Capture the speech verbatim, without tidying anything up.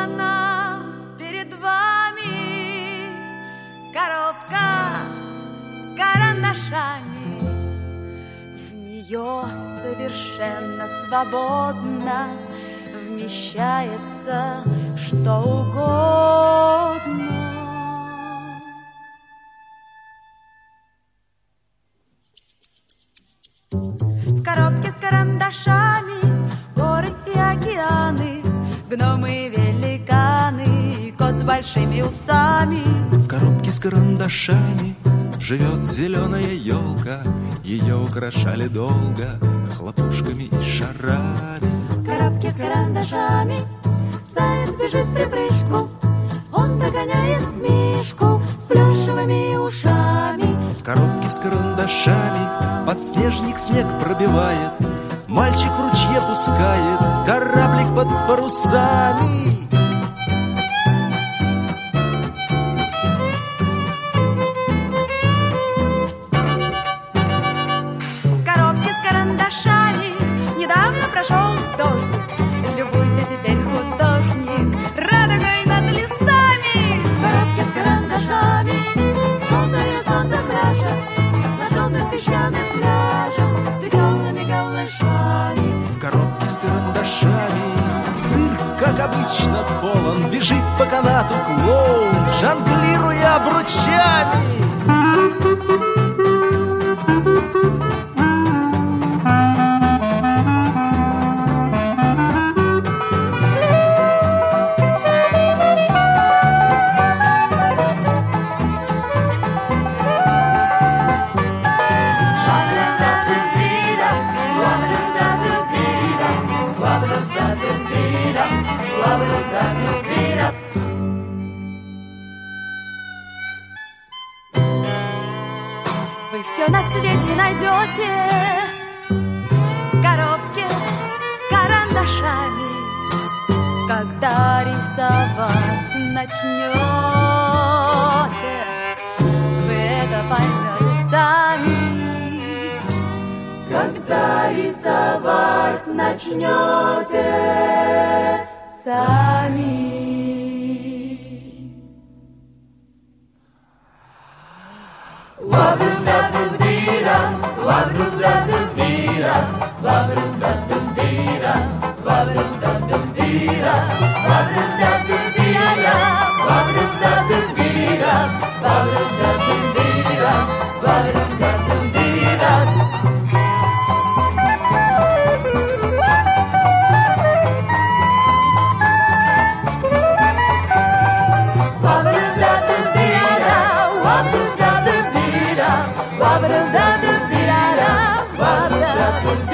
она перед вами, коробка с карандашами. В нее совершенно свободно вмещается что угодно. В коробке с карандашами горы и океаны, гномы и великаны, и кот с большими усами. В коробке с карандашами живет зеленая елка, ее украшали долго хлопушками и шарами. В коробке с карандашами заяц бежит припрыжку, он догоняет мишку с плюшевыми ушами. В коробке с карандашами подснежник снег пробивает, мальчик в ручье пускает кораблик под парусами. В коробке с карандашами недавно прошел дождик, любуйся теперь, художник, радугой над лесами. В коробке с карандашами полное солнце пляжа, на желтых песчаных пляжах с веселыми голышами. В коробке с карандашами цирк, как обычно, полон, бежит по канату клоун, жонглируя обручами. Вы все на свете найдете в коробке с карандашами, когда рисовать начнете. Вы это поймете сами, когда рисовать начнете сами. Wa-ba-da-dum-dee-da, wa-ba-da-dum-dee-da, wa-ba-da-dum-dee-da, wa-ba-da-dum-dee-da, wa-ba-da-dum-dee-da, wa-ba-da-dum-dee-da, wa-ba-da-dum-dee-da, wa-ba-da-dum-dee-da. Wa-ba-da-dum-dee-da, wa-ba-da-dum-dee-da, wa-ba-da-dum-dee-da.